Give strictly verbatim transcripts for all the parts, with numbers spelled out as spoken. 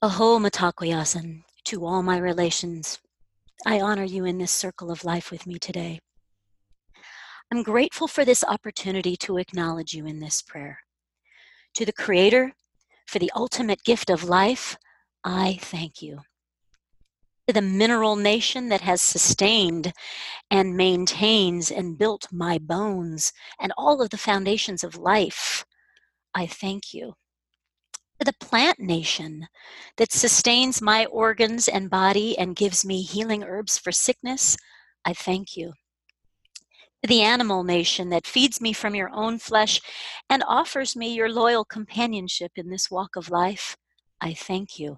Aho Mitakoyasan, to all my relations. I honor you in this circle of life with me today. I'm grateful for this opportunity to acknowledge you in this prayer. To the Creator, for the ultimate gift of life, I thank you. To the mineral nation that has sustained and maintains and built my bones and all of the foundations of life, I thank you. To the plant nation that sustains my organs and body and gives me healing herbs for sickness, I thank you. To the animal nation that feeds me from your own flesh and offers me your loyal companionship in this walk of life, I thank you.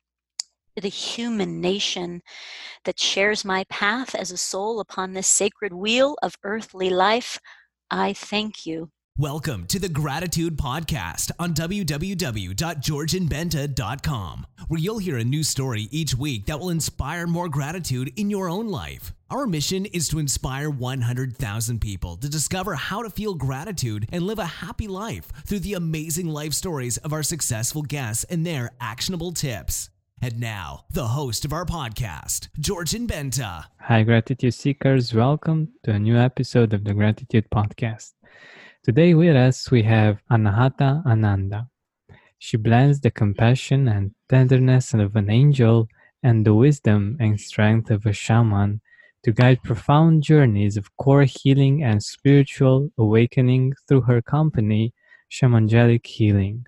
To the human nation that shares my path as a soul upon this sacred wheel of earthly life, I thank you. Welcome to the Gratitude Podcast on w w w dot georgian benta dot com, where you'll hear a new story each week that will inspire more gratitude in your own life. Our mission is to inspire one hundred thousand people to discover how to feel gratitude and live a happy life through the amazing life stories of our successful guests and their actionable tips. And now, the host of our podcast, Georgian Benta. Hi, Gratitude Seekers. Welcome to a new episode of the Gratitude Podcast. Today with us, we have Anahata Ananda. She blends the compassion and tenderness of an angel and the wisdom and strength of a shaman to guide profound journeys of core healing and spiritual awakening through her company, Shamangelic Healing.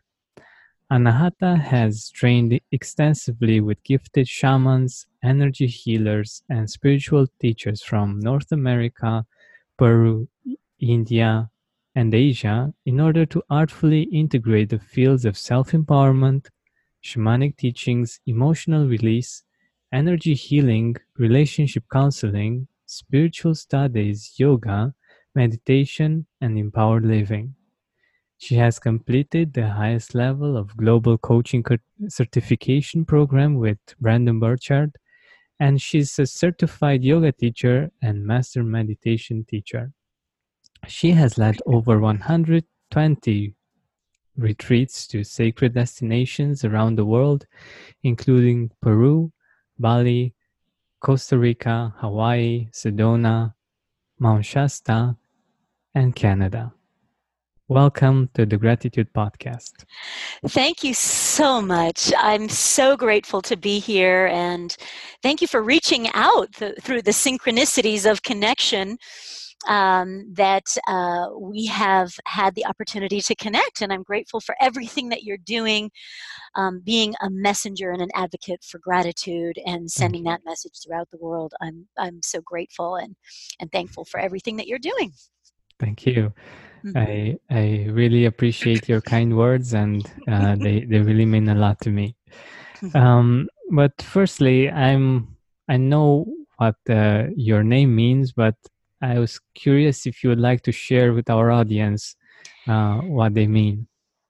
Anahata has trained extensively with gifted shamans, energy healers, and spiritual teachers from North America, Peru, India, and Asia in order to artfully integrate the fields of self-empowerment, shamanic teachings, emotional release, energy healing, relationship counseling, spiritual studies, yoga, meditation, and empowered living. She has completed the highest level of global coaching certification program with Brandon Burchard, and she's a certified yoga teacher and master meditation teacher. She has led over one hundred twenty retreats to sacred destinations around the world, including Peru, Bali, Costa Rica, Hawaii, Sedona, Mount Shasta, and Canada. Welcome to the Gratitude Podcast. Thank you so much. I'm so grateful to be here, and thank you for reaching out th- through the synchronicities of connection um, that uh, we have had the opportunity to connect, and I'm grateful for everything that you're doing, um, being a messenger and an advocate for gratitude and sending that message throughout the world. I'm I'm so grateful and, and thankful for everything that you're doing. Thank you. I I really appreciate your kind words, and uh, they they really mean a lot to me. Um, but firstly, I'm I know what uh, your name means, but I was curious if you would like to share with our audience uh, what they mean.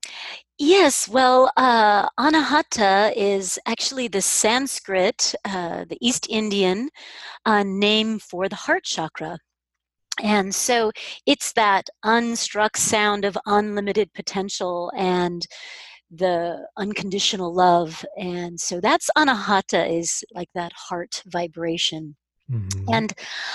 Yes, well, uh, Anahata is actually the Sanskrit, uh, the East Indian uh, name for the heart chakra. And so it's that unstruck sound of unlimited potential and the unconditional love. And so that's Anahata, is like that heart vibration. Mm-hmm. And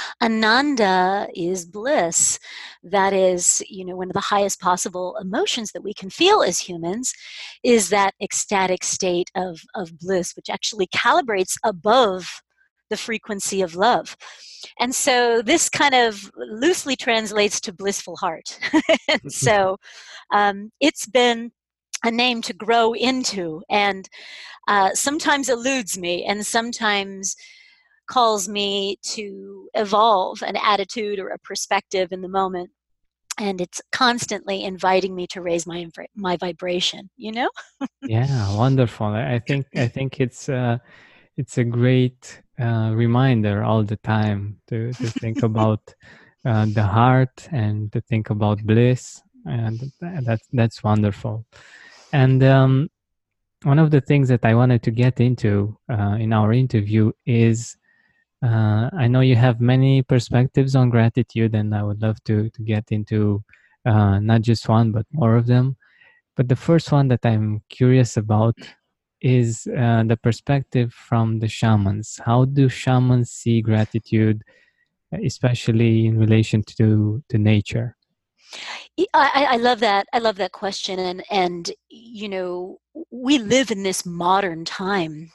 Ananda is bliss. That is, you know, one of the highest possible emotions that we can feel as humans is that ecstatic state of, of bliss, which actually calibrates above the frequency of love. And so this kind of loosely translates to blissful heart. And so um, it's been a name to grow into, and uh, sometimes eludes me and sometimes calls me to evolve an attitude or a perspective in the moment. And it's constantly inviting me to raise my my vibration, you know? Yeah, wonderful. I think I think it's uh, it's a great uh, reminder all the time to, to think about uh, the heart and to think about bliss, and that's that's wonderful. And um, one of the things that I wanted to get into uh, in our interview is uh, I know you have many perspectives on gratitude, and I would love to to get into uh, not just one but more of them. But the first one that I'm curious about is uh, the perspective from the shamans. How do shamans see gratitude, especially in relation to to nature? I, I love that. I love that question. And, and, you know, we live in this modern time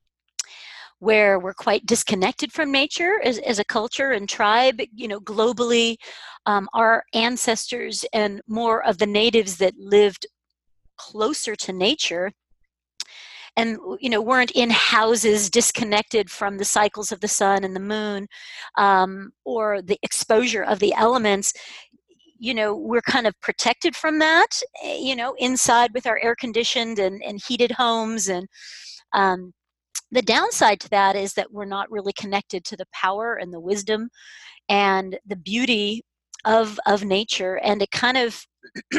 where we're quite disconnected from nature as, as a culture and tribe. You know, globally, um, our ancestors and more of the natives that lived closer to nature and, you know, weren't in houses disconnected from the cycles of the sun and the moon, um, or the exposure of the elements. You know, we're kind of protected from that, you know, inside with our air conditioned and, and heated homes. And um, the downside to that is that we're not really connected to the power and the wisdom and the beauty of, of nature. And it kind of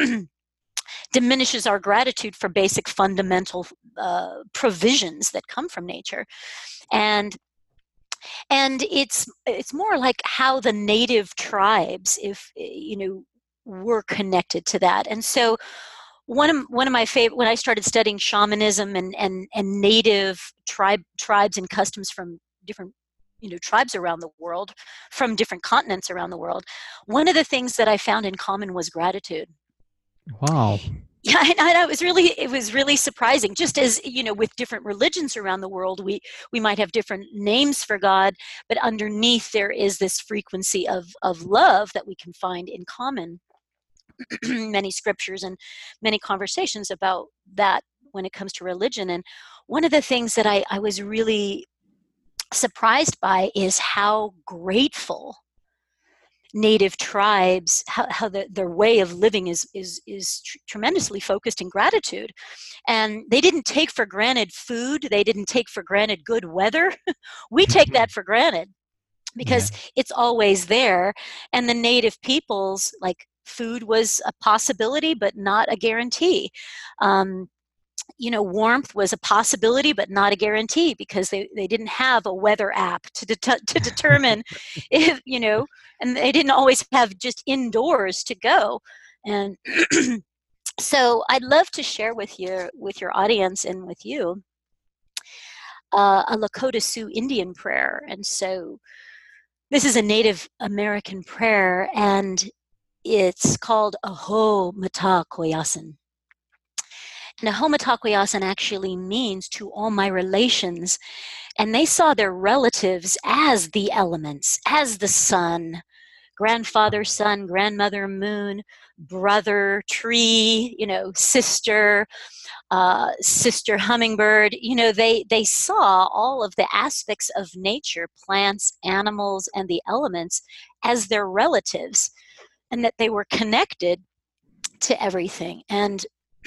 diminishes our gratitude for basic fundamental uh, provisions that come from nature. And and it's it's more like how the native tribes, if you know, were connected to that. And so one of one of my favorite, when I started studying shamanism and and and native tribe tribes and customs from different, you know, tribes around the world, from different continents around the world, one of the things that I found in common was gratitude. Wow. Yeah, and I, it was really it was really surprising. Just as, you know, with different religions around the world, we we might have different names for God, but underneath there is this frequency of of love that we can find in common. Many scriptures and many conversations about that when it comes to religion. And one of the things that I, I was really surprised by is how grateful native tribes, how, how the, their way of living is is is tr- tremendously focused in gratitude. And they didn't take for granted food. They didn't take for granted good weather. We take that for granted because Yeah. it's always there. And the native peoples, like, food was a possibility but not a guarantee. Um, you know, warmth was a possibility but not a guarantee because they, they didn't have a weather app to det- to determine if, you know, and they didn't always have just indoors to go. And so I'd love to share with your with your audience and with you uh, a Lakota Sioux Indian prayer. And so this is a Native American prayer, and it's called Aho Mata Koyasin. And Aho Mata Koyasin actually means to all my relations. And they saw their relatives as the elements, as the sun, grandfather, sun, grandmother, moon, brother, tree, you know, sister, uh, sister hummingbird. You know, they, they saw all of the aspects of nature, plants, animals, and the elements as their relatives, and that they were connected to everything. And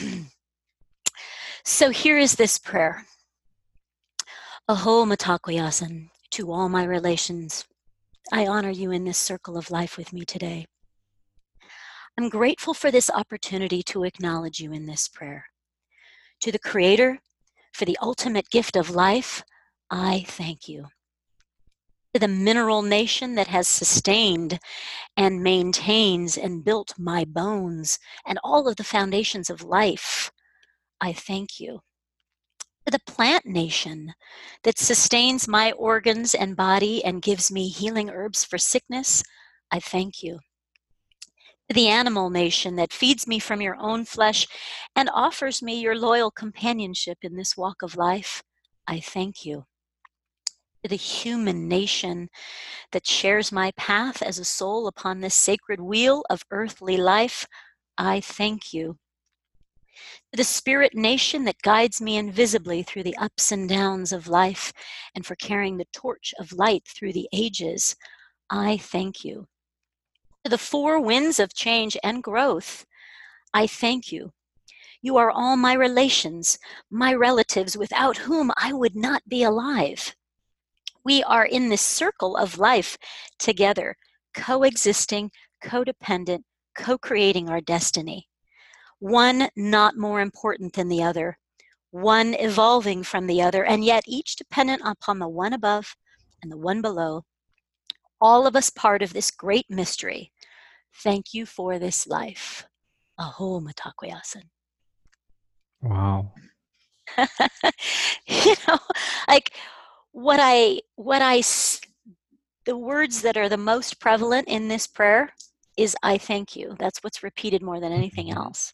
so here is this prayer. Aho Mata Koyasin, to all my relations. I honor you in this circle of life with me today. I'm grateful for this opportunity to acknowledge you in this prayer. To the Creator, for the ultimate gift of life, I thank you. To the mineral nation that has sustained and maintains and built my bones and all of the foundations of life, I thank you. To the plant nation that sustains my organs and body and gives me healing herbs for sickness, I thank you. To the animal nation that feeds me from your own flesh and offers me your loyal companionship in this walk of life, I thank you. To the human nation that shares my path as a soul upon this sacred wheel of earthly life, I thank you. To the spirit nation that guides me invisibly through the ups and downs of life and for carrying the torch of light through the ages, I thank you. To the four winds of change and growth, I thank you. You are all my relations, my relatives, without whom I would not be alive. We are in this circle of life together, coexisting, codependent, co-creating our destiny. One not more important than the other, one evolving from the other, and yet each dependent upon the one above and the one below. All of us part of this great mystery. Thank you for this life. Aho Mata Koyasin. Wow. you know, like what I, what I, the words that are the most prevalent in this prayer is I thank you. That's what's repeated more than anything Mhm. else.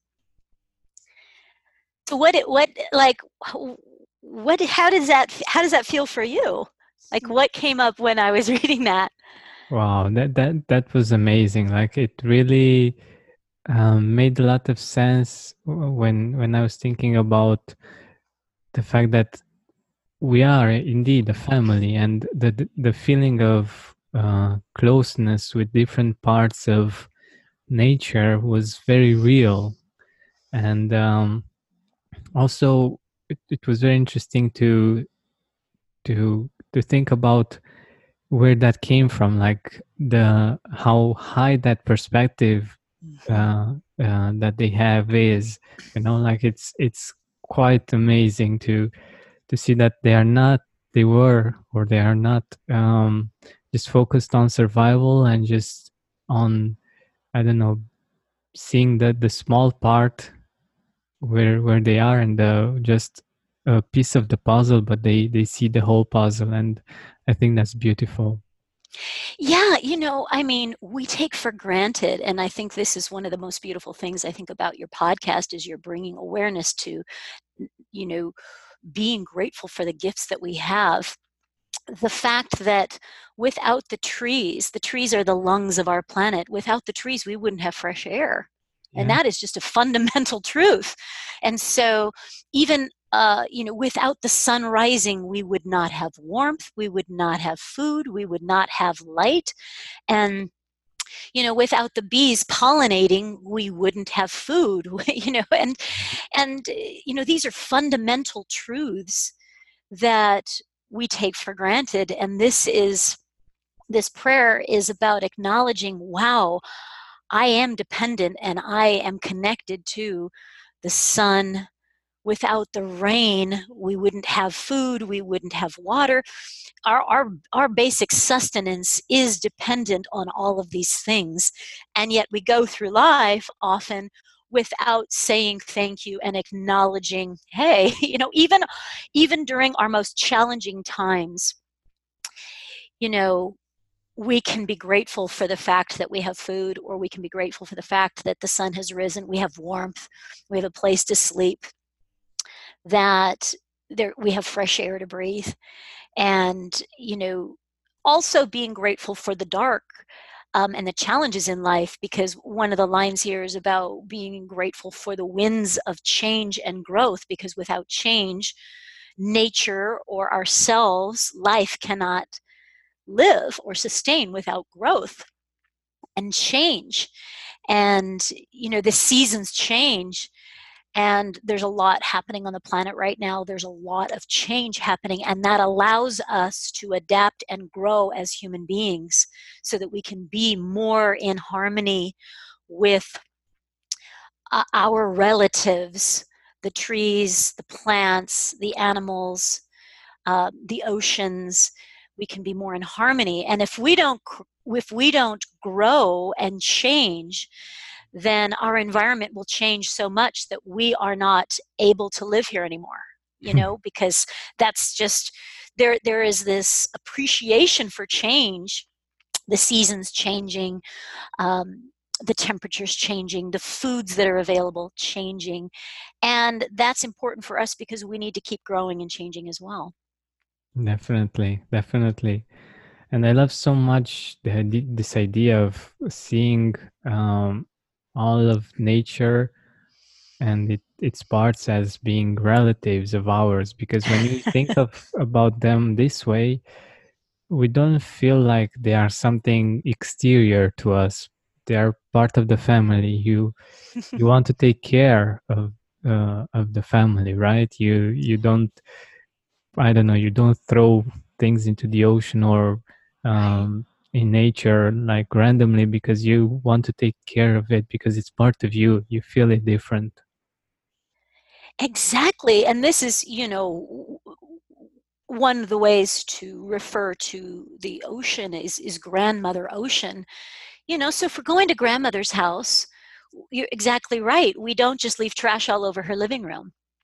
So what, it, what, like, what, how does that, how does that feel for you? Like what came up when I was reading that? Wow, that that that was amazing. Like it really um, made a lot of sense w- when when I was thinking about the fact that we are indeed a family, and the the, the feeling of uh, closeness with different parts of nature was very real. And um, also, it, it was very interesting to to to think about where that came from, like the how high that perspective Mm-hmm. uh, uh, that they have is, you know, like it's it's quite amazing to to see that they are not they were or they are not um, just focused on survival and just on, I don't know, seeing the the small part where where they are and the just a piece of the puzzle, but they they see the whole puzzle, and I think that's beautiful. Yeah, you know, I mean, we take for granted, and I think this is one of the most beautiful things I think about your podcast is you're bringing awareness to, you know, being grateful for the gifts that we have. The fact that without the trees, the trees are the lungs of our planet. Without the trees, we wouldn't have fresh air. And Yeah. that is just a fundamental truth. And so, even uh, you know, without the sun rising, we would not have warmth, we would not have food, we would not have light. And you know, without the bees pollinating, we wouldn't have food. You know, and and uh, you know, these are fundamental truths that we take for granted. And this is this prayer is about acknowledging, wow, I am dependent and I am connected to the sun. Without the rain, we wouldn't have food, we wouldn't have water. Our, our, our basic sustenance is dependent on all of these things. And yet we go through life often without saying thank you and acknowledging, hey, you know, even, even during our most challenging times, you know, we can be grateful for the fact that we have food, or we can be grateful for the fact that the sun has risen, we have warmth, we have a place to sleep, that there we have fresh air to breathe. And you know, also being grateful for the dark, um, and the challenges in life, because one of the lines here is about being grateful for the winds of change and growth, because without change, nature or ourselves, life cannot live or sustain without growth and change. And you know, the seasons change, and there's a lot happening on the planet right now. There's a lot of change happening, and that allows us to adapt and grow as human beings so that we can be more in harmony with uh, our relatives, the trees, the plants, the animals, uh, the oceans. We can be more in harmony. And if we don't if we don't grow and change, then our environment will change so much that we are not able to live here anymore, you know, because that's just there there is this appreciation for change, the seasons changing, um, the temperatures changing, the foods that are available changing. And that's important for us because we need to keep growing and changing as well. Definitely, definitely. And I love so much the, ide- this idea of seeing um, all of nature and it, its parts as being relatives of ours. Because when we think of about them this way, we don't feel like they are something exterior to us. They are part of the family. You you want to take care of uh, of the family, right? You you don't, I don't know, you don't throw things into the ocean or Right. um, in nature like randomly because you want to take care of it because it's part of you. You feel it different. Exactly. And this is, you know, one of the ways to refer to the ocean is, is grandmother ocean. You know, so if we're going to grandmother's house, you're exactly right. We don't just leave trash all over her living room.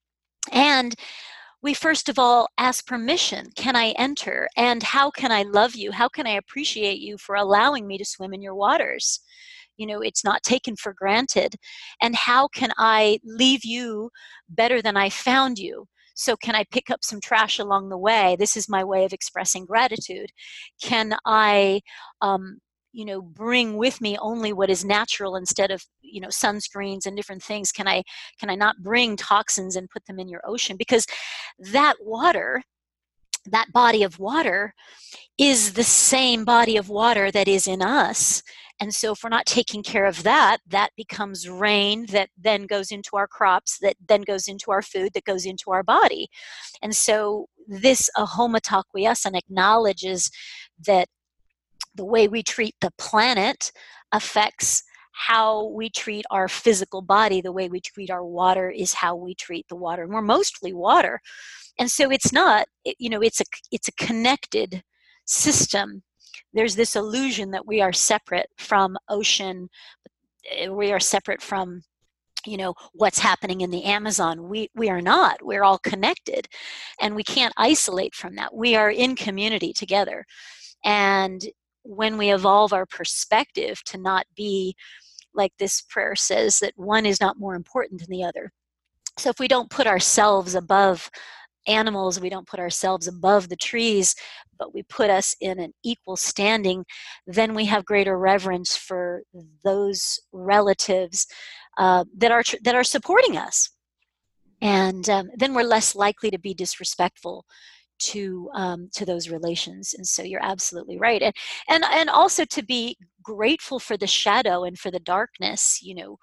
And we first of all ask permission. Can I enter? And how can I love you? How can I appreciate you for allowing me to swim in your waters? You know, it's not taken for granted. And how can I leave you better than I found you? So can I pick up some trash along the way? This is my way of expressing gratitude. Can I, um, you know, bring with me only what is natural instead of, you know, sunscreens and different things? Can I, can I not bring toxins and put them in your ocean? Because that water, that body of water is the same body of water that is in us. And so if we're not taking care of that, that becomes rain that then goes into our crops, that then goes into our food, that goes into our body. And so this Ahoma Taquiasan acknowledges that the way we treat the planet affects how we treat our physical body. The way we treat our water is how we treat the water. And we're mostly water. And so it's not, you know, it's a, it's a connected system. There's this illusion that we are separate from ocean. We are separate from, you know, what's happening in the Amazon. We, we are not. We're all connected. And we can't isolate from that. We are in community together. And when we evolve our perspective to not be, like this prayer says, that one is not more important than the other. So if we don't put ourselves above animals, we don't put ourselves above the trees, but we put us in an equal standing, then we have greater reverence for those relatives uh, that are that are supporting us. And um, then we're less likely to be disrespectful to um, to those relations. And so you're absolutely right. And, and and also to be grateful for the shadow and for the darkness. You know,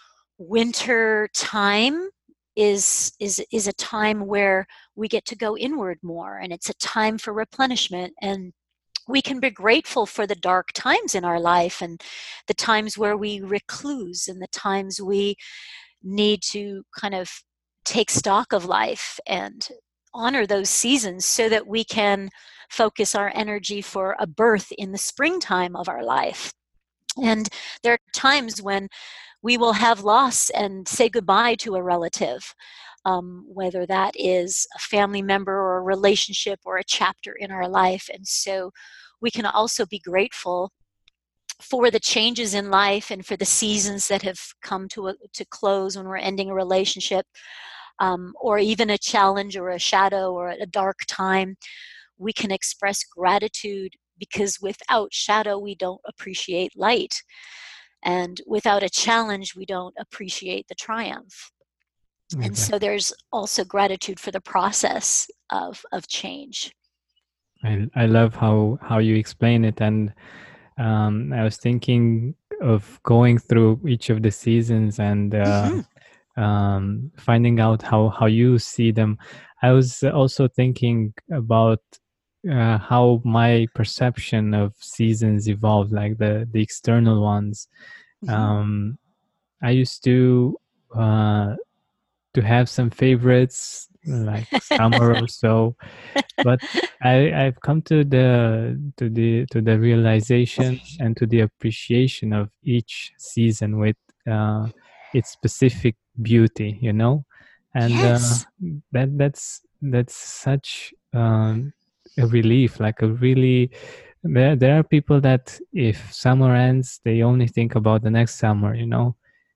winter time is is is a time where we get to go inward more, and it's a time for replenishment. And we can be grateful for the dark times in our life, and the times where we recluse, and the times we need to kind of take stock of life and honor those seasons so that we can focus our energy for a birth in the springtime of our life. And there are times when we will have loss and say goodbye to a relative, um, whether that is a family member or a relationship or a chapter in our life. And so we can also be grateful for the changes in life and for the seasons that have come to a, to close when we're ending a relationship, um, or even a challenge or a shadow or a dark time. We can express gratitude because without shadow, we don't appreciate light. And without a challenge, we don't appreciate the triumph. Exactly. And so there's also gratitude for the process of, of change. I, I love how, how you explain it. And um, I was thinking of going through each of the seasons and uh, mm-hmm. um, finding out how, how you see them. I was also thinking about uh, how my perception of seasons evolved, like the, the external ones. Mm-hmm. Um, I used to uh, to have some favorites like summer or so, but I, I've come to the to the to the realization and to the appreciation of each season with uh, its specific beauty, you know, and yes. uh, that that's that's such um, a relief, like a really. There, there are people that if summer ends, they only think about the next summer, you know.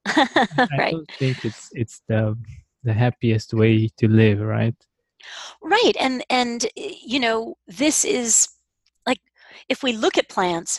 I right. don't think it's it's the the happiest way to live, right? Right. And and you know, this is like, if we look at plants,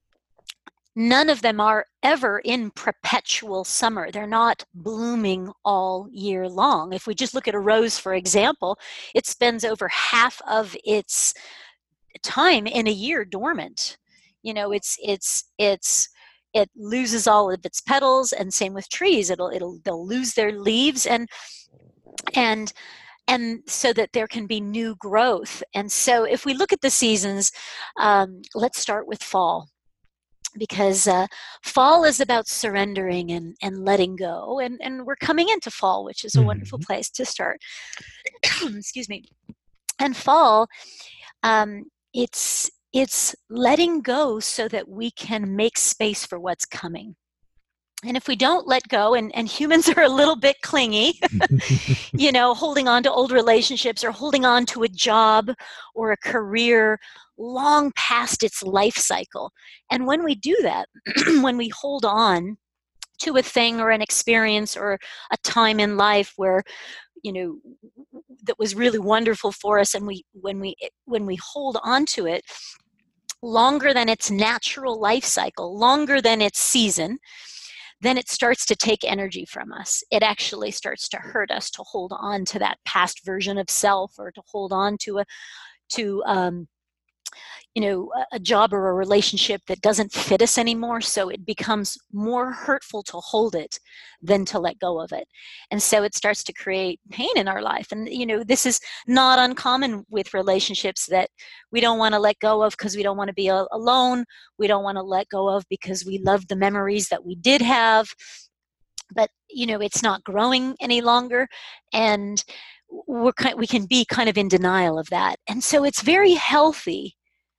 none of them are ever in perpetual summer. They're not blooming all year long. If we just look at a rose, for example, it spends over half of its time in a year dormant. You know, it's it's it's it loses all of its petals, and same with trees. It'll it'll they'll lose their leaves, and and and so that there can be new growth. And so if we look at the seasons, um, let's start with fall, because uh, fall is about surrendering and, and letting go. And, and we're coming into fall, which is a mm-hmm. wonderful place to start. Excuse me. And fall, um, it's it's letting go so that we can make space for what's coming. And if we don't let go, and, and humans are a little bit clingy, you know, holding on to old relationships or holding on to a job or a career long past its life cycle. And when we do that, when we hold on to a thing or an experience or a time in life where, you know, that was really wonderful for us, and we when we when we hold on to it longer than its natural life cycle, longer than its season, then it starts to take energy from us. It actually starts to hurt us to hold on to that past version of self, or to hold on to a to um, you know, a job or a relationship that doesn't fit us anymore. So it becomes more hurtful to hold it than to let go of it. And so it starts to create pain in our life. And, you know, this is not uncommon with relationships that we don't want to let go of because we don't want to be alone. We don't want to let go of because we love the memories that we did have. But, you know, it's not growing any longer. And we're kind, we can be kind of in denial of that. And so it's very healthy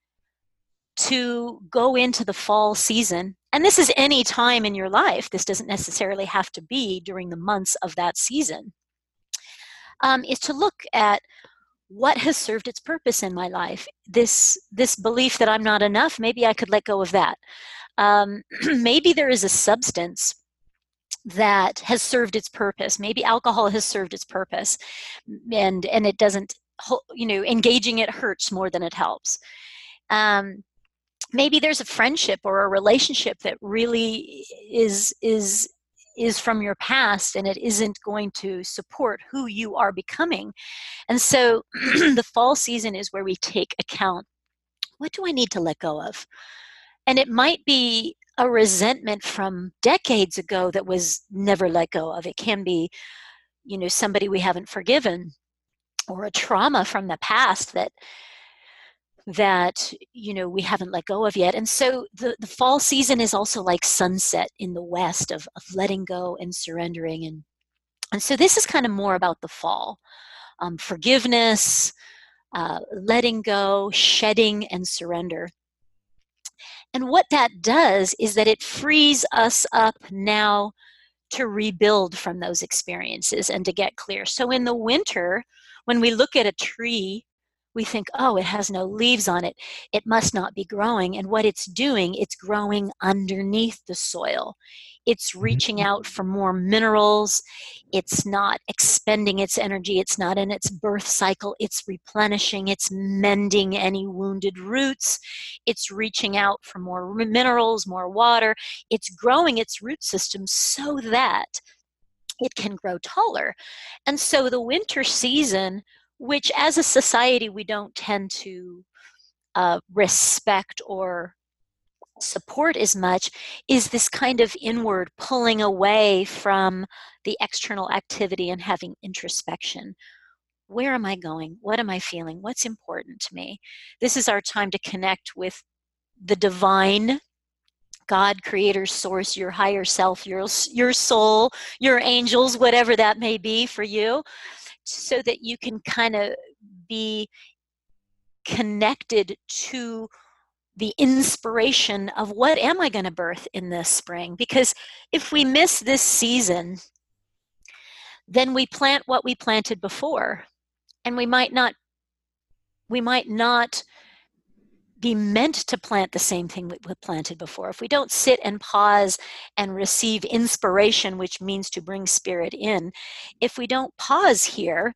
to go into the fall season, and this is any time in your life. This doesn't necessarily have to be during the months of that season, um, is to look at what has served its purpose in my life. This, this belief that I'm not enough, maybe I could let go of that. Um, maybe there is a substance that has served its purpose. Maybe alcohol has served its purpose, and, and it doesn't, you know, engaging it hurts more than it helps. Um, Maybe there's a friendship or a relationship that really is is is from your past, and it isn't going to support who you are becoming. And so the fall season is where we take account. What do I need to let go of? And it might be a resentment from decades ago that was never let go of. It can be, you know, somebody we haven't forgiven, or a trauma from the past that that, you know, we haven't let go of yet. And so the, the fall season is also like sunset in the West, of, of letting go and surrendering. And, and so this is kind of more about the fall. Um, forgiveness, uh, letting go, shedding, and surrender. And what that does is that it frees us up now to rebuild from those experiences and to get clear. So in the winter, when we look at a tree, we think, oh, it has no leaves on it. It must not be growing. And what it's doing, it's growing underneath the soil. It's reaching out for more minerals. It's not expending its energy. It's not in its birth cycle. It's replenishing. It's mending any wounded roots. It's reaching out for more minerals, more water. It's growing its root system so that it can grow taller. And so the winter season, which as a society we don't tend to uh, respect or support as much, is this kind of inward pulling away from the external activity and having introspection. Where am I going? What am I feeling? What's important to me? This is our time to connect with the divine, God, creator, source, your higher self, your, your soul, your angels, whatever that may be for you, so that you can kind of be connected to the inspiration of what am I going to birth in this spring? Because if we miss this season, then we plant what we planted before, and we might not, we might not be meant to plant the same thing we planted before. If we don't sit and pause and receive inspiration, which means to bring spirit in, if we don't pause here,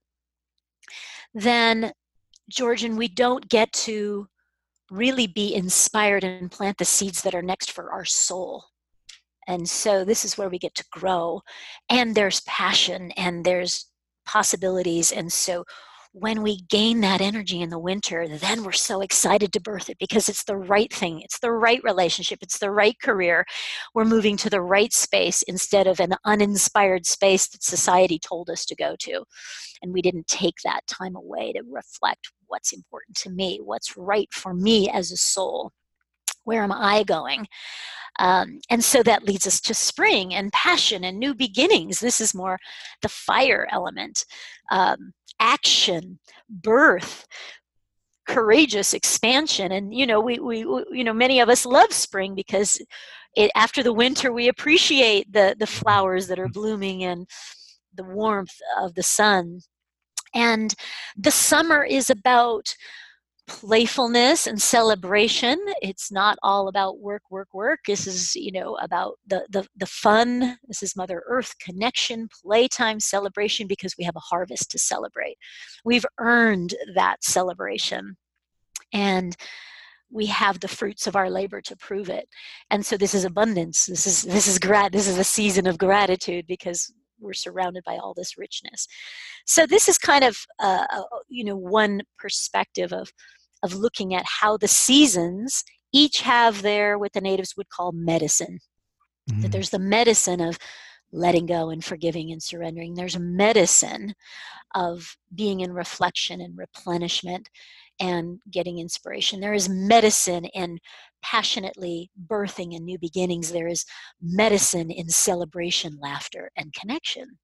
then, Georgian, we don't get to really be inspired and plant the seeds that are next for our soul. And so this is where we get to grow, and there's passion and there's possibilities. And so when we gain that energy in the winter, then we're so excited to birth it, because it's the right thing. It's the right relationship. It's the right career. We're moving to the right space instead of an uninspired space that society told us to go to. And we didn't take that time away to reflect what's important to me, what's right for me as a soul. Where am I going? Um, and so that leads us to spring and passion and new beginnings. This is more the fire element. Um, action, birth, courageous expansion. And, you know, we, we, you know, many of us love spring because it, after the winter, we appreciate the, the flowers that are blooming and the warmth of the sun. And the summer is about playfulness and celebration. It's not all about work, work, work. This is, you know, about the, the, the fun. This is Mother Earth connection, playtime, celebration, because we have a harvest to celebrate. We've earned that celebration. And we have the fruits of our labor to prove it. And so this is abundance. This is, this is grat, this is a season of gratitude because we're surrounded by all this richness. So this is kind of, uh, you know, one perspective of, of looking at how the seasons each have their, what the natives would call medicine. Mm-hmm. That there's the medicine of letting go and forgiving and surrendering. There's a medicine of being in reflection and replenishment and getting inspiration. There is medicine in passionately birthing and new beginnings. There is medicine in celebration, laughter, and connection.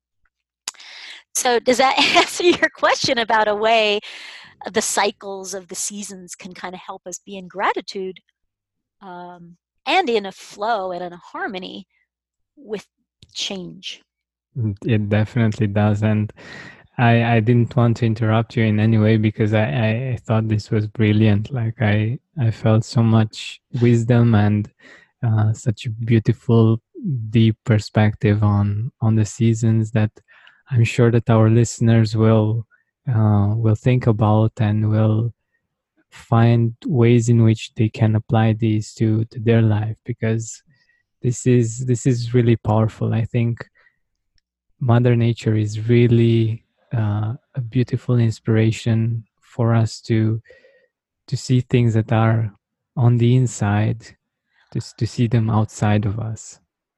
So does that answer your question about a way the cycles of the seasons can kind of help us be in gratitude um, and in a flow and in a harmony with change? It definitely does. And I, I didn't want to interrupt you in any way because I, I thought this was brilliant. Like I, I felt so much wisdom and uh, such a beautiful, deep perspective on, on the seasons that I'm sure that our listeners will uh, will think about and will find ways in which they can apply these to, to their life, because this is this is really powerful. I think Mother Nature is really uh, a beautiful inspiration for us to to see things that are on the inside, to to see them outside of us.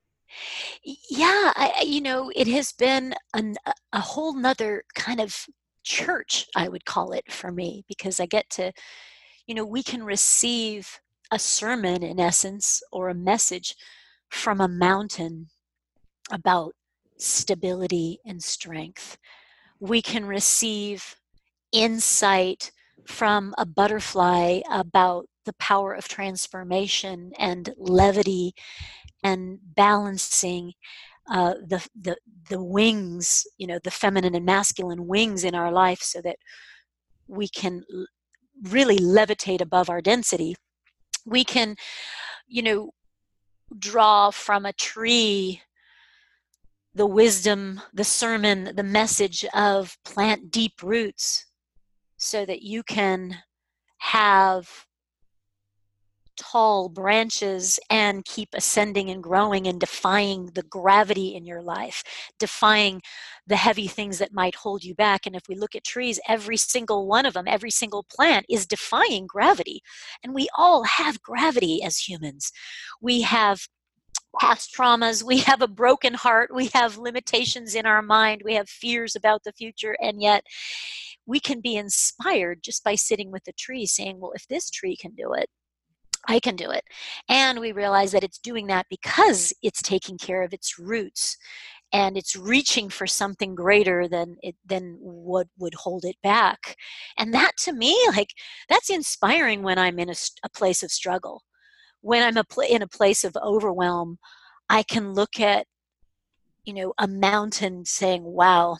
Yeah, I, you know, it has been an, a whole nother kind of church, I would call it, for me, because I get to, you know, we can receive a sermon in essence or a message from a mountain about stability and strength. We can receive insight from a butterfly about the power of transformation and levity and balancing uh, the, the the wings, you know, the feminine and masculine wings in our life, so that we can l- really levitate above our density. We can, you know, draw from a tree the wisdom, the sermon, the message of plant deep roots, so that you can have tall branches and keep ascending and growing and defying the gravity in your life, defying the heavy things that might hold you back. And if we look at trees, every single one of them, every single plant is defying gravity. And we all have gravity as humans. We have past traumas, we have a broken heart, we have limitations in our mind, we have fears about the future, and yet we can be inspired just by sitting with a tree saying, well, if this tree can do it, I can do it. And we realize that it's doing that because it's taking care of its roots and it's reaching for something greater than it than what would hold it back. And that, to me, like, that's inspiring when I'm in a, a place of struggle. When I'm a pl- in a place of overwhelm, I can look at, you know, a mountain saying, wow,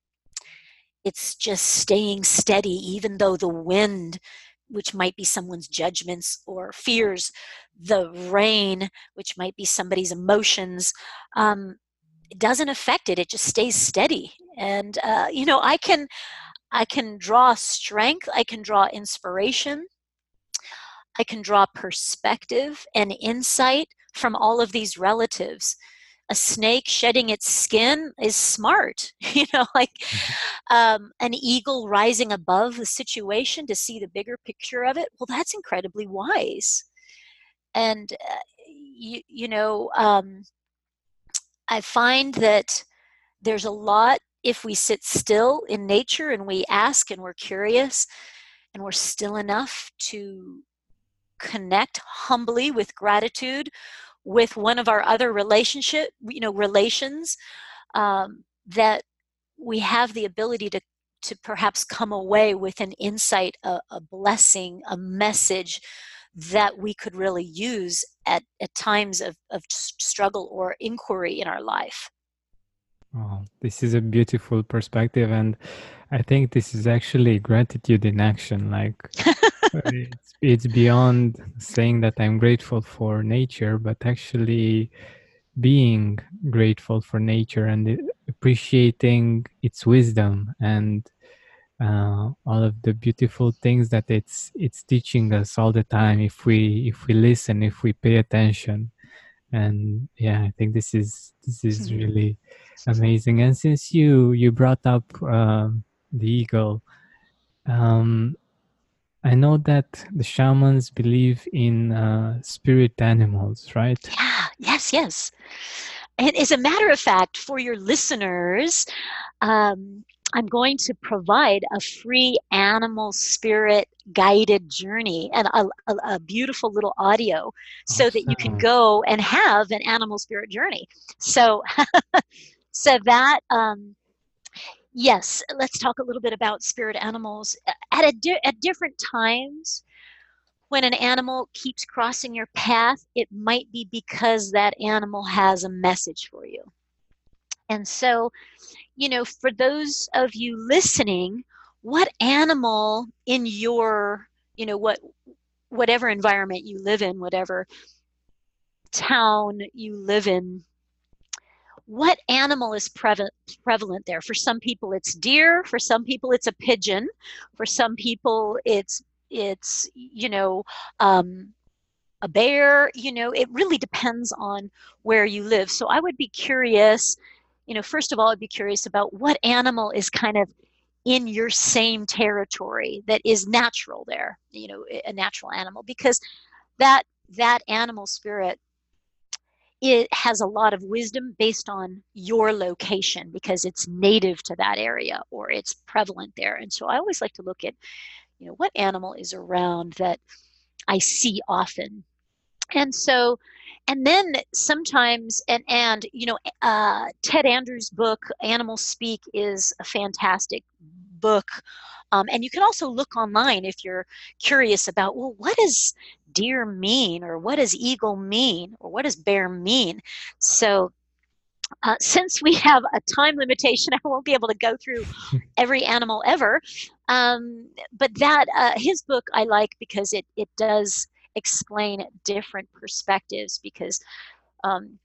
it's just staying steady, even though the wind, which might be someone's judgments or fears, the rain, which might be somebody's emotions, um, it doesn't affect it. It just stays steady. And, uh, you know, I can, I can draw strength. I can draw inspiration. I can draw perspective and insight from all of these relatives. A snake shedding its skin is smart, you know, like um, an eagle rising above the situation to see the bigger picture of it. Well, that's incredibly wise. And, uh, you, you know, um, I find that there's a lot, if we sit still in nature and we ask and we're curious and we're still enough to connect humbly with gratitude with one of our other relationship, you know, relations, um, that we have the ability to to perhaps come away with an insight, a, a blessing, a message that we could really use at, at times of, of struggle or inquiry in our life. Oh, this is a beautiful perspective, and I think this is actually gratitude in action. Like it's, it's beyond saying that I'm grateful for nature, but actually being grateful for nature and appreciating its wisdom and uh, all of the beautiful things that it's it's teaching us all the time if we if we listen, if we pay attention. And yeah, I think this is this is really amazing. And since you you brought up um, the eagle, um, I know that the shamans believe in uh, spirit animals, right? Yeah, yes, yes. And as a matter of fact, for your listeners, um, I'm going to provide a free animal spirit guided journey and a, a, a beautiful little audio so that you can Awesome. go and have an animal spirit journey. So, so that, um, yes, let's talk a little bit about spirit animals. At, a di- at different times, when an animal keeps crossing your path, it might be because that animal has a message for you. And so, you know, for those of you listening, what animal in your, you know, what whatever environment you live in, whatever town you live in, what animal is prevalent prevalent there? For some people it's deer, for some people it's a pigeon, for some people it's it's you know um, a bear. You know, it really depends on where you live. So I would be curious, you know, first of all, I'd be curious about what animal is kind of in your same territory that is natural there, you know, a natural animal, because that that animal spirit, it has a lot of wisdom based on your location because it's native to that area or it's prevalent there. And so I always like to look at, you know, what animal is around that I see often. And so, and then sometimes, and, and you know, uh, Ted Andrews' book, Animal Speak, is a fantastic book. Um, and you can also look online if you're curious about, well, what does deer mean? Or what does eagle mean? Or what does bear mean? So uh, since we have a time limitation, I won't be able to go through every animal ever. Um, but that, uh, his book I like because it, it does explain different perspectives, because um,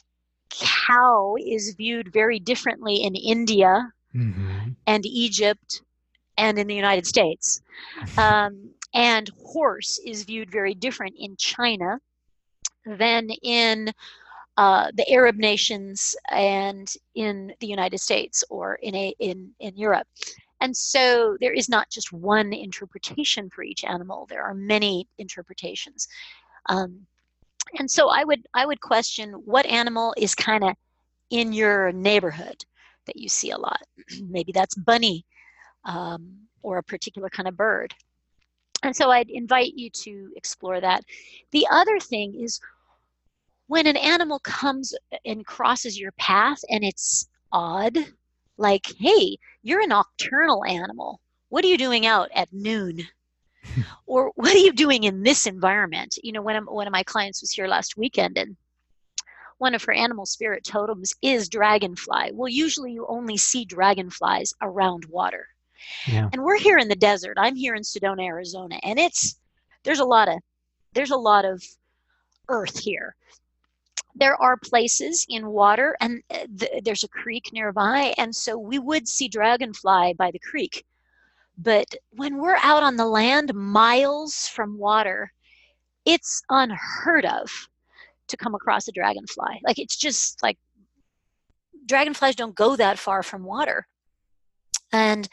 cow is viewed very differently in India Mm-hmm. and Egypt and in the United States. Um, and horse is viewed very different in China than in uh, the Arab nations and in the United States or in, a, in, in Europe. And so there is not just one interpretation for each animal. There are many interpretations. Um, and so I would I would question what animal is kind of in your neighborhood that you see a lot. Maybe that's bunny um, or a particular kind of bird. And so I'd invite you to explore that. The other thing is when an animal comes and crosses your path and it's odd, like, hey, you're a nocturnal animal. What are you doing out at noon? Or what are you doing in this environment? You know, when one of my clients was here last weekend, and one of her animal spirit totems is dragonfly. Well, usually you only see dragonflies around water. Yeah. And we're here in the desert. I'm here in Sedona, Arizona, and it's there's a lot of there's a lot of earth here. There are places in water, and th- there's a creek nearby, and so we would see dragonfly by the creek. But when we're out on the land, miles from water, it's unheard of to come across a dragonfly. Like, it's just like dragonflies don't go that far from water. And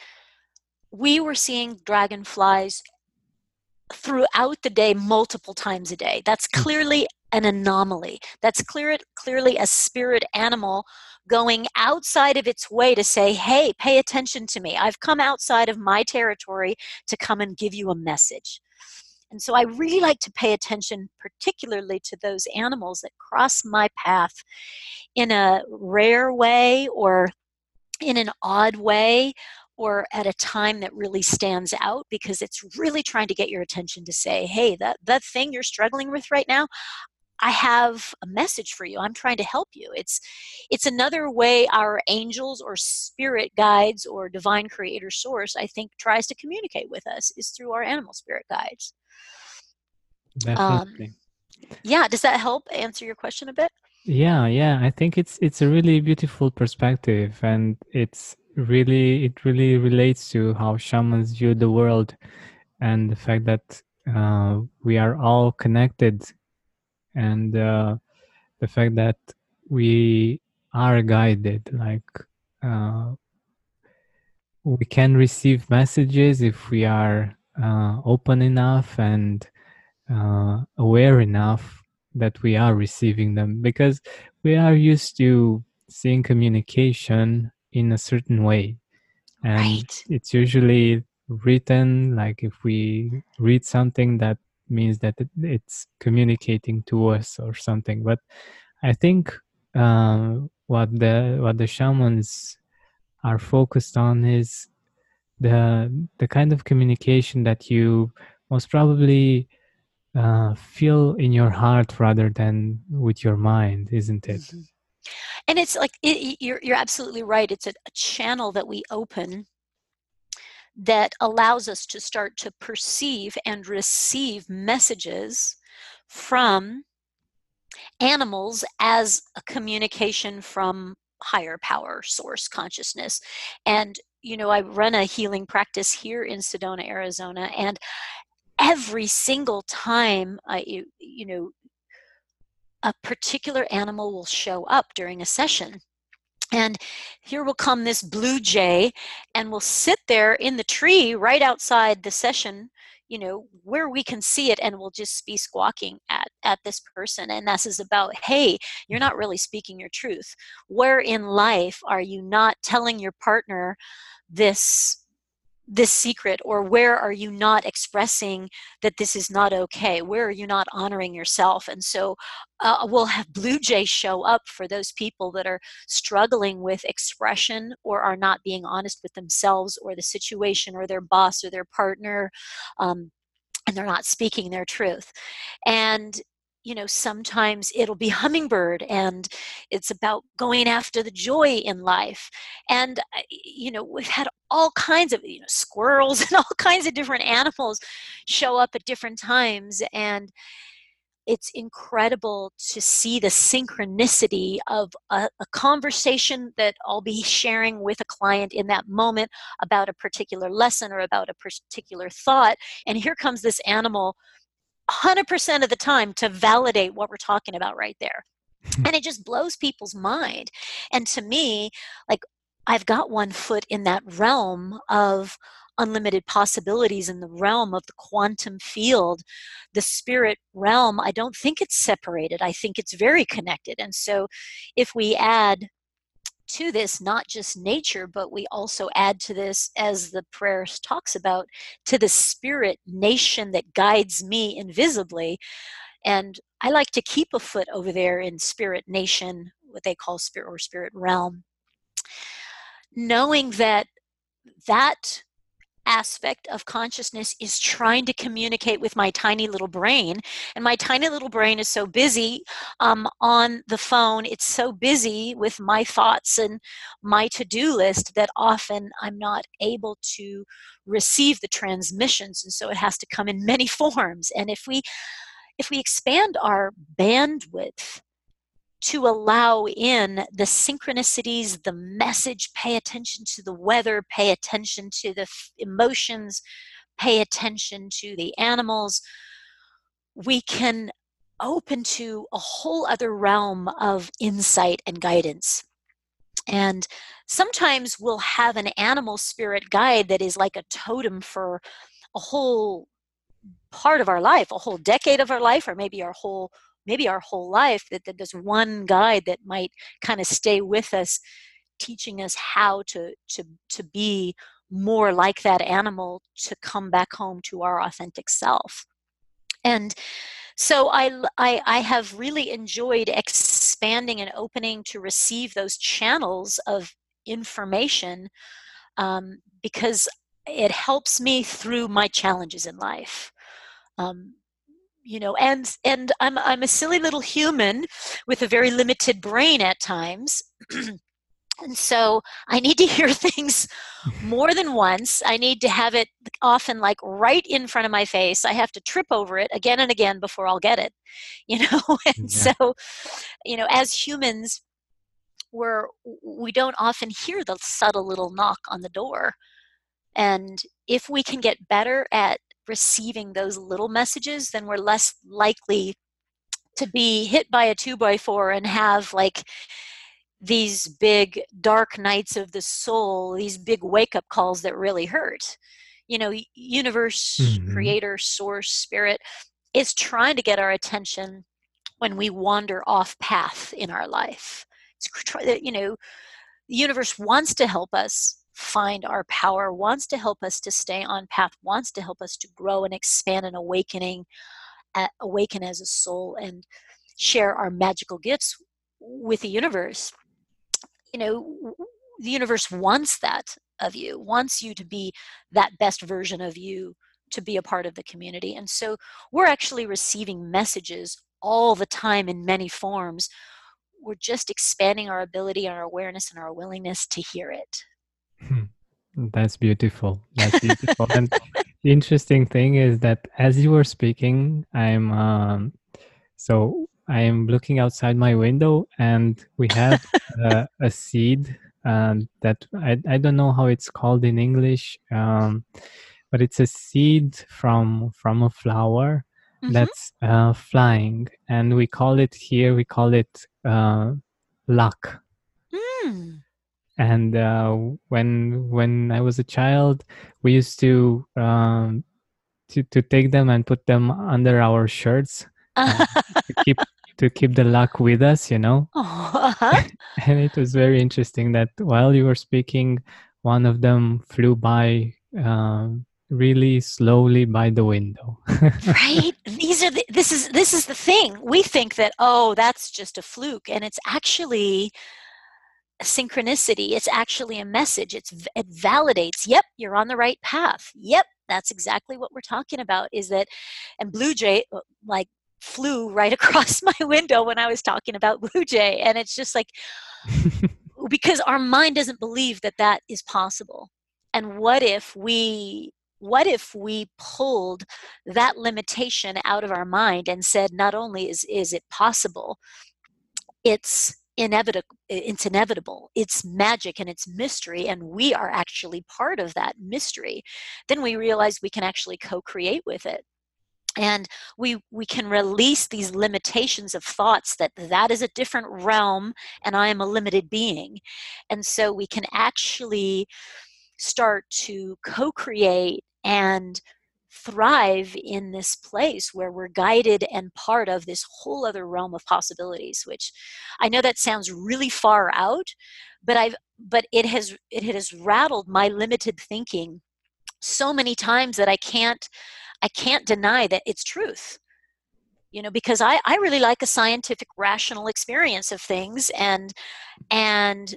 we were seeing dragonflies throughout the day, multiple times a day. That's clearly an anomaly. That's clear, clearly a spirit animal going outside of its way to say, hey, pay attention to me. I've come outside of my territory to come and give you a message. And so I really like to pay attention particularly to those animals that cross my path in a rare way or in an odd way, or at a time that really stands out, because it's really trying to get your attention to say, hey, that, that thing you're struggling with right now, I have a message for you. I'm trying to help you. It's it's another way our angels or spirit guides or divine creator source, I think, tries to communicate with us, is through our animal spirit guides. Definitely. Um, yeah, does that help answer your question a bit? Yeah, yeah. I think it's it's a really beautiful perspective, and it's really it really relates to how shamans view the world, and the fact that uh, we are all connected, and uh, the fact that we are guided. Like uh, we can receive messages if we are uh, open enough and uh, aware enough that we are receiving them, because we are used to seeing communication in a certain way, and Right. it's usually written. Like if we read something, that means that it, it's communicating to us or something. But I think uh, what the what the shamans are focused on is the the kind of communication that you most probably uh, feel in your heart rather than with your mind, isn't it? Mm-hmm. And it's like, it, you're, you're absolutely right. It's a, a channel that we open that allows us to start to perceive and receive messages from animals as a communication from higher power, source consciousness. And, you know, I run a healing practice here in Sedona, Arizona, and every single time I, you, you know, a particular animal will show up during a session. And here will come this blue jay and will sit there in the tree right outside the session, you know, where we can see it, and will just be squawking at, at this person. And this is about, hey, you're not really speaking your truth. Where in life are you not telling your partner this this secret, or where are you not expressing that this is not okay? Where are you not honoring yourself? And so uh, we'll have blue jays show up for those people that are struggling with expression, or are not being honest with themselves or the situation or their boss or their partner, um, and they're not speaking their truth. And you know, sometimes it'll be hummingbird, and it's about going after the joy in life. And you know, we've had all kinds of, you know, squirrels and all kinds of different animals show up at different times. And it's incredible to see the synchronicity of a, a conversation that I'll be sharing with a client in that moment about a particular lesson or about a particular thought. And here comes this animal one hundred percent of the time to validate what we're talking about right there. And it just blows people's mind. And to me, like, I've got one foot in that realm of unlimited possibilities, in the realm of the quantum field. The spirit realm, I don't think it's separated. I think it's very connected. And so if we add to this not just nature, but we also add to this, as the prayer talks about, to the spirit nation that guides me invisibly. And I like to keep a foot over there in spirit nation, what they call spirit or spirit realm, knowing that that aspect of consciousness is trying to communicate with my tiny little brain. And my tiny little brain is so busy um, on the phone, it's so busy with my thoughts and my to-do list, that often I'm not able to receive the transmissions. And so it has to come in many forms. And if we if we expand our bandwidth to allow in the synchronicities, the message, pay attention to the weather, pay attention to the f- emotions, pay attention to the animals, we can open to a whole other realm of insight and guidance. And sometimes we'll have an animal spirit guide that is like a totem for a whole part of our life, a whole decade of our life, or maybe our whole maybe our whole life, that, that there's one guide that might kind of stay with us, teaching us how to to to be more like that animal, to come back home to our authentic self. And so I, I, I have really enjoyed expanding and opening to receive those channels of information um, because it helps me through my challenges in life. Um, you know, and and I'm I'm a silly little human with a very limited brain at times. And so I need to hear things more than once. I need to have it often like right in front of my face. I have to trip over it again and again before I'll get it, you know? And Yeah. so, you know, as humans, we're, we don't often hear the subtle little knock on the door. And if we can get better at receiving those little messages, then we're less likely to be hit by a two by four and have like these big dark nights of the soul, these big wake up calls that really hurt. You know, universe, Hmm. creator, source, spirit is trying to get our attention when we wander off path in our life. It's, you know, the universe wants to help us find our power, wants to help us to stay on path, wants to help us to grow and expand and awakening, uh, awaken as a soul and share our magical gifts with the universe. You know, the universe wants that of you, wants you to be that best version of you, to be a part of the community. And so we're actually receiving messages all the time in many forms. We're just expanding our ability, our awareness, and our willingness to hear it. That's beautiful. That's beautiful. And the interesting thing is that as you were speaking, I'm um, so I am looking outside my window, and we have uh, a seed um, that I I don't know how it's called in English, um, but it's a seed from from a flower Mm-hmm. that's uh, flying, and we call it here. We call it uh, luck. Mm. And uh, when when I was a child, we used to um, to to take them and put them under our shirts uh, to keep to keep the luck with us, you know. Uh-huh. And it was very interesting that while you were speaking, one of them flew by um, really slowly by the window. Right? These are the, this is this is the thing. We think that, oh, that's just a fluke, and it's actually a synchronicity. It's actually a message. It's it validates, yep, you're on the right path. Yep, that's exactly what we're talking about, is that. And Blue Jay like flew right across my window when I was talking about Blue Jay, and it's just like, because our mind doesn't believe that that is possible. And what if we what if we pulled that limitation out of our mind and said, not only is is it possible, it's inevitable, it's inevitable, it's magic and it's mystery, and we are actually part of that mystery. Then we realize we can actually co-create with it, and we we can release these limitations of thoughts that that is a different realm and I am a limited being. And so we can actually start to co-create and thrive in this place where we're guided and part of this whole other realm of possibilities, which I know that sounds really far out, but I've but it has it has rattled my limited thinking so many times that I can't I can't deny that it's truth. You know, because I, I really like a scientific, rational experience of things, and and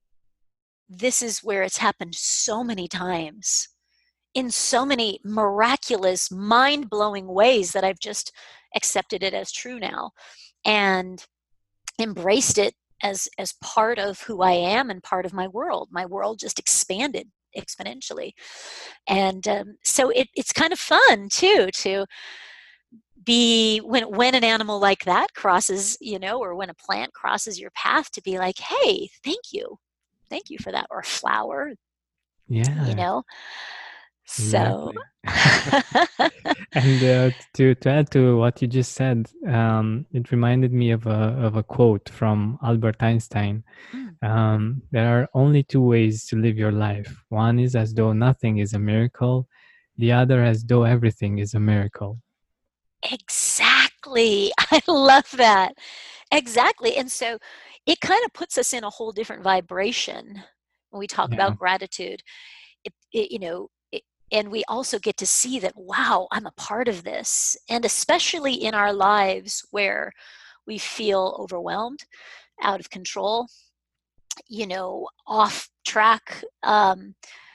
this is where it's happened so many times in so many miraculous, mind-blowing ways that I've just accepted it as true now and embraced it as as part of who I am and part of my world. My world just expanded exponentially. And um, so it, it's kind of fun too to be when when an animal like that crosses, you know, or when a plant crosses your path, to be like, hey, thank you, thank you for that. Or a flower, you Yeah, know. So exactly. And uh, to, to add to what you just said, um, it reminded me of a of a quote from Albert Einstein. mm, Um, there are only two ways to live your life. One is as though nothing is a miracle. The other as though everything is a miracle. exactly. I love that. Exactly. And so it kind of puts us in a whole different vibration when we talk Yeah. about gratitude. It, it, you know, it, and we also get to see that, wow, I'm a part of this. And especially in our lives where we feel overwhelmed, out of control, you know, off track. Um,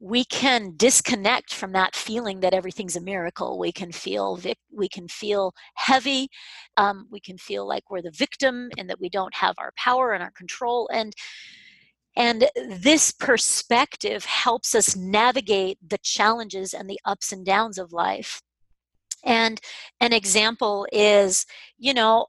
we can disconnect from that feeling that everything's a miracle. We can feel vic- we can feel heavy. Um, we can feel like we're the victim and that we don't have our power and our control. And and this perspective helps us navigate the challenges and the ups and downs of life. And an example is, you know,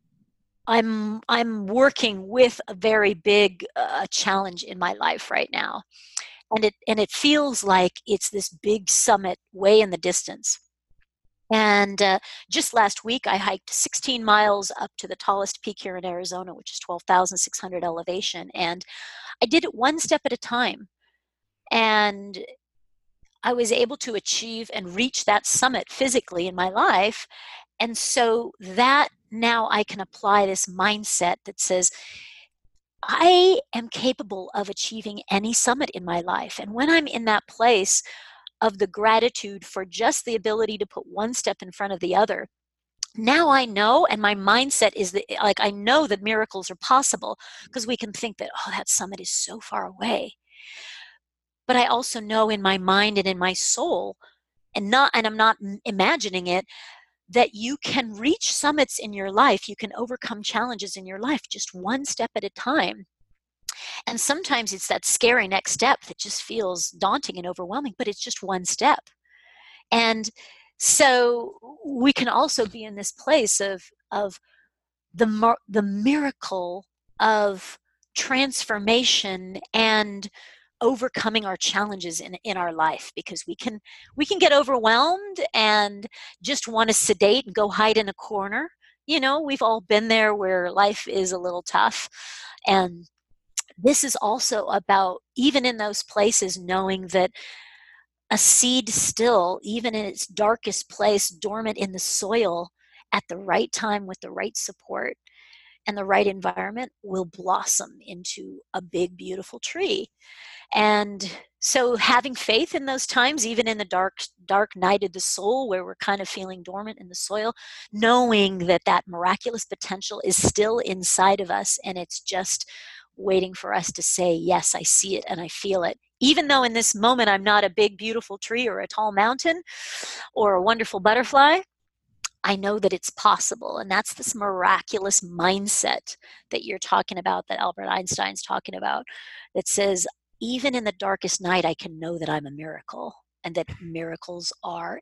I'm I'm working with a very big uh, challenge in my life right now. And it and it feels like it's this big summit way in the distance. And uh, just last week, I hiked sixteen miles up to the tallest peak here in Arizona, which is twelve thousand six hundred elevation. And I did it one step at a time. And I was able to achieve and reach that summit physically in my life. And so that now I can apply this mindset that says, I am capable of achieving any summit in my life. And when I'm in that place of the gratitude for just the ability to put one step in front of the other, now I know, and my mindset is that, like, I know that miracles are possible, because we can think that, oh, that summit is so far away. But I also know in my mind and in my soul, and not, and I'm not imagining it, that you can reach summits in your life. You can overcome challenges in your life just one step at a time. And sometimes it's that scary next step that just feels daunting and overwhelming, but it's just one step. And so we can also be in this place of, of the, the miracle of transformation and overcoming our challenges in, in our life, because we can we can get overwhelmed and just want to sedate and go hide in a corner. You know, we've all been there where life is a little tough. And this is also about, even in those places, knowing that a seed still, even in its darkest place, dormant in the soil, at the right time with the right support and the right environment, will blossom into a big, beautiful tree. And so having faith in those times, even in the dark, dark night of the soul, where we're kind of feeling dormant in the soil, knowing that that miraculous potential is still inside of us, and it's just waiting for us to say, yes, I see it and I feel it. Even though in this moment I'm not a big, beautiful tree or a tall mountain or a wonderful butterfly, I know that it's possible. And that's this miraculous mindset that you're talking about, that Albert Einstein's talking about, that says, even in the darkest night, I can know that I'm a miracle, and that miracles are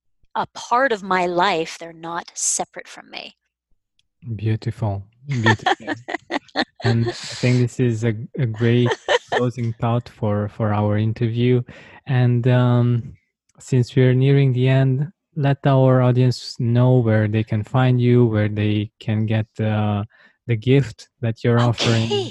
a part of my life. They're not separate from me. Beautiful. Beautiful. And I think this is a, a great closing thought for, for our interview. And um, since we're nearing the end, let our audience know where they can find you, where they can get uh, the gift that you're Okay. offering.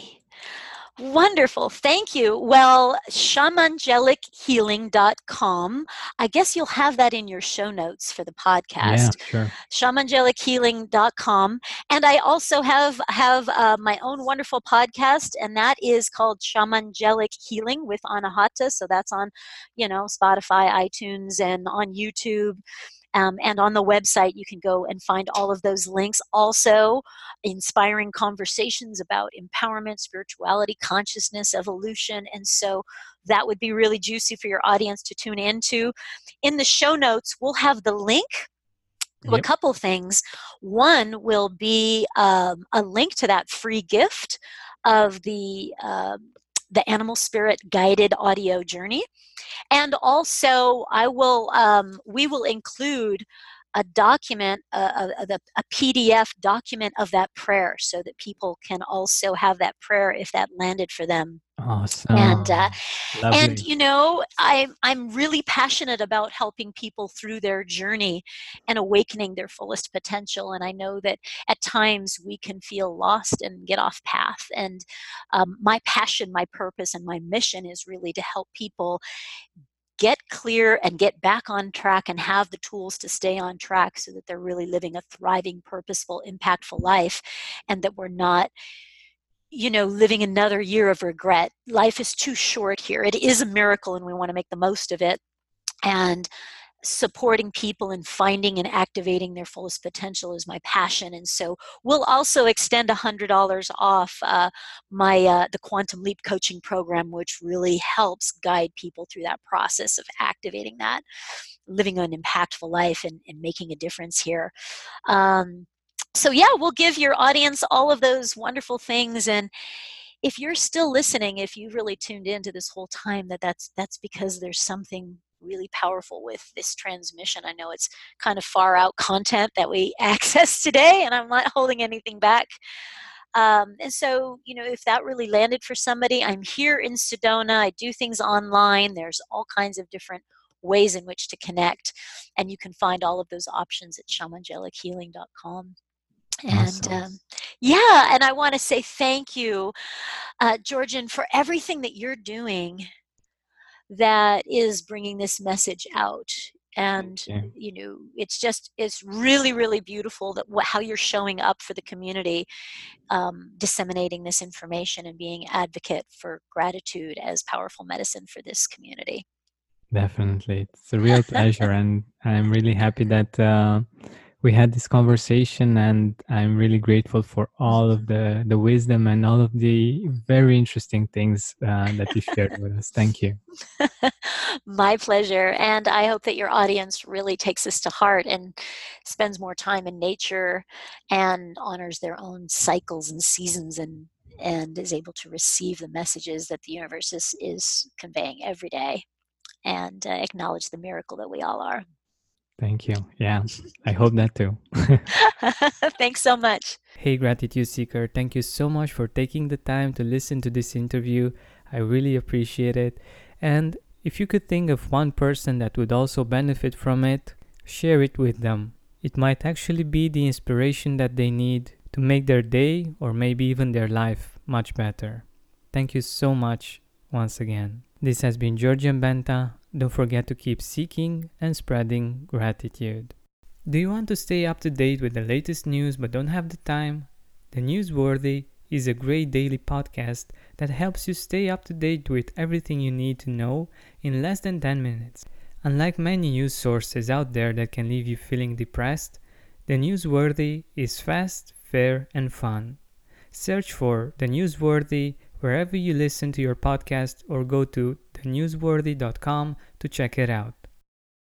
Wonderful. Thank you. Well, shamangelic healing dot com. I guess you'll have that in your show notes for the podcast. Yeah, sure. shamangelic healing dot com. And I also have have uh, my own wonderful podcast, and that is called Shamangelic Healing with Anahata. So that's on, you know, Spotify, iTunes, and on YouTube. Um, and on the website, you can go and find all of those links. Also, inspiring conversations about empowerment, spirituality, consciousness, evolution. And so that would be really juicy for your audience to tune into. In the show notes, we'll have the link to Yep. a couple things. One will be um, a link to that free gift of the uh, the Animal Spirit guided audio journey. And also, I will, um, we will include a document, uh, a, a, a P D F document of that prayer, so that people can also have that prayer if that landed for them. Awesome. And uh, Lovely. and you know, I'm I'm really passionate about helping people through their journey and awakening their fullest potential. And I know that at times we can feel lost and get off path. And um, my passion, my purpose, and my mission is really to help people get clear and get back on track and have the tools to stay on track, so that they're really living a thriving, purposeful, impactful life, and that we're not, you know, living another year of regret. Life is too short here. It is a miracle, and we want to make the most of it. And supporting people and finding and activating their fullest potential is my passion. And so we'll also extend one hundred dollars off uh, my uh, the Quantum Leap coaching program, which really helps guide people through that process of activating that, living an impactful life and, and making a difference here. Um, so yeah, we'll give your audience all of those wonderful things. And if you're still listening, if you've really tuned into this whole time, that that's that's because there's something really powerful with this transmission. I know it's kind of far out content that we access today, and I'm not holding anything back. Um, and so, you know, if that really landed for somebody, I'm here in Sedona. I do things online. There's all kinds of different ways in which to connect, and you can find all of those options at shamangelic healing dot com. And Awesome. um, yeah, and I want to say thank you, uh, Georgian, for everything that you're doing that is bringing this message out. And Yeah. you know, it's just it's really really beautiful that wh- how you're showing up for the community, um, disseminating this information and being advocate for gratitude as powerful medicine for this community. Definitely. It's a real pleasure. And I'm really happy that uh, we had this conversation. And I'm really grateful for all of the, the wisdom and all of the very interesting things uh, that you shared with us. Thank you. My pleasure. And I hope that your audience really takes this to heart and spends more time in nature and honors their own cycles and seasons, and and is able to receive the messages that the universe is, is conveying every day, and uh, acknowledge the miracle that we all are. Thank you. Yeah, I hope that too. Thanks so much. Hey, Gratitude Seeker, thank you so much for taking the time to listen to this interview. I really appreciate it. And if you could think of one person that would also benefit from it, share it with them. It might actually be the inspiration that they need to make their day or maybe even their life much better. Thank you so much once again. This has been Georgian Benta. Don't forget to keep seeking and spreading gratitude. Do you want to stay up to date with the latest news but don't have the time? The Newsworthy is a great daily podcast that helps you stay up to date with everything you need to know in less than ten minutes. Unlike many news sources out there that can leave you feeling depressed, The Newsworthy is fast, fair, and fun. Search for The Newsworthy wherever you listen to your podcast or go to the newsworthy dot com to check it out.